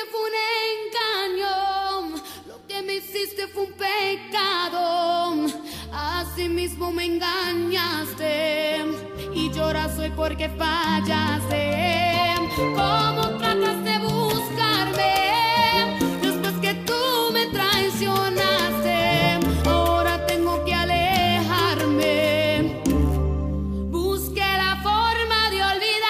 fue un engaño, lo que me hiciste fue un pecado. Así mismo me engañaste y lloras hoy porque fallaste. ¿Cómo tratas de buscarme después que tú me traicionaste? Ahora tengo que alejarme. Busqué la forma de olvidarte.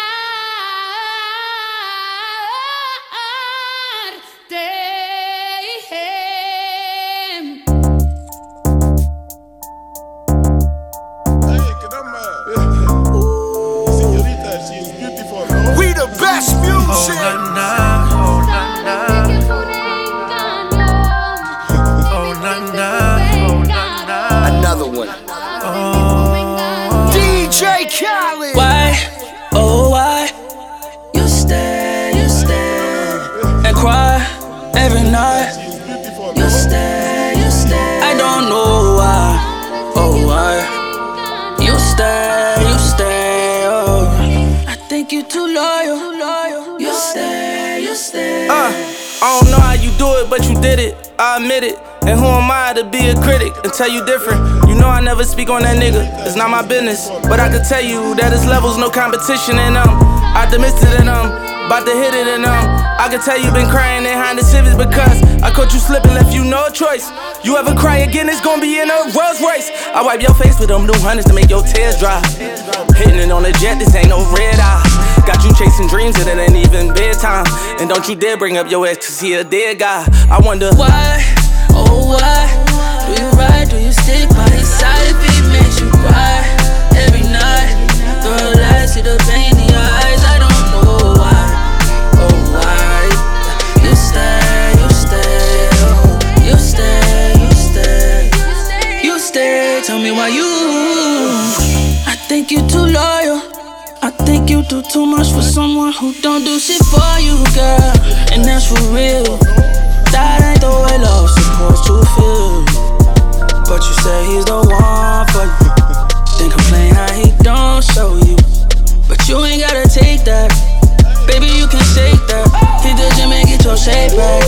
We the best music. Oh na na, oh na na, oh na na, oh na na. Another one. DJ Khaled. Why, oh why, you stay and cry every night. You stay, I don't know why, oh why. You stay, oh. I think you too loyal. You stay. I don't know how you do it, but you did it, I admit it. And who am I to be a critic and tell you different? You know I never speak on that nigga, it's not my business. But I can tell you that his level's no competition in optimistic in about to hit it in I can tell you been crying behind the civics because I caught you slipping, left you no choice. You ever cry again, it's gonna be in a Rolls Royce. I wipe your face with them new hundreds to make your tears dry. Hitting it on the jet, this ain't no red eye. Got you chasing dreams and it ain't even bedtime. And don't you dare bring up your ex cause he a dead guy. I wonder why, oh why, do you ride, do you stick by his side if he makes you cry every night? Girl, I see the pain in your eyes, I don't know why, oh why. You stay, oh, you stay, tell me why you. I think you too loyal, I think you do too much for someone who don't do shit for you, girl. And that's for real. That ain't the way love's supposed to feel. But you say he's the one for you. Then complain how he don't show you. But you ain't gotta take that. Baby, you can shake that. Hit the gym and get your shape back.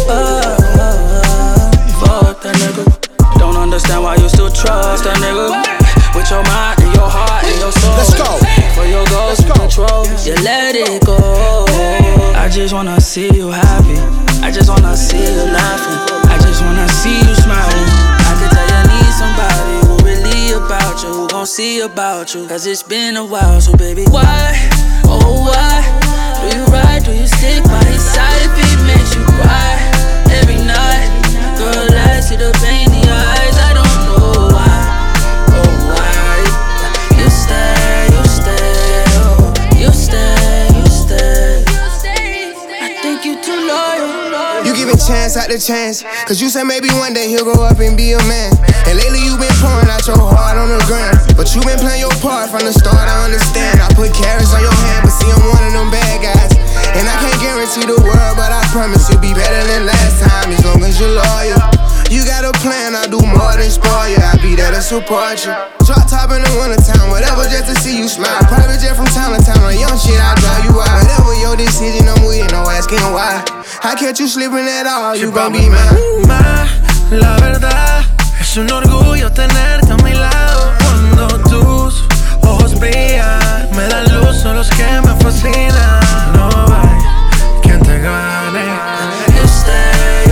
Fuck that nigga. Don't understand why you still trust that nigga. With your mind and your heart and your soul. Let's go. For your goals and control, you let it go. I just wanna see you happy. I just wanna see you laughing. I just wanna see you smiling. I can tell you need somebody who really about you, who gon' see about you. Cause it's been a while, so baby, why, oh why, do you ride, do you stick by his side if he makes you cry every night? Girl, I see the pain in your eyes, I don't know why, oh why. You stay, oh, you stay. I think you too loyal. You giving chance after chance, cause you said maybe one day he'll grow up and be a man. And lately you been pouring out your heart on the ground, but you been playing your part from the start, I understand. I put carrots on your hand, but see I'm one of them bad guys. And I can't guarantee the world, but I promise you'll be better than last time, as long as you're loyal. You got a plan, I'll do more than spoil you, I'll be there to support you. Drop top in the wintertime, whatever just to see you smile. Private jet from town to town, on young shit, I'll drive you out. Whatever your decision, I'm with, no asking why. I catch you sleeping at all, you gon' be mine. La verdad, es un orgullo tenerte a mi lado. Cuando tus ojos brillan, me dan luz, son los que me fascinan. No hay quien te gane. You stay,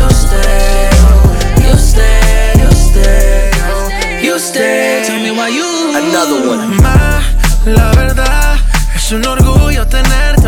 you stay. Tell me why you. Another one. La verdad, es un orgullo tenerte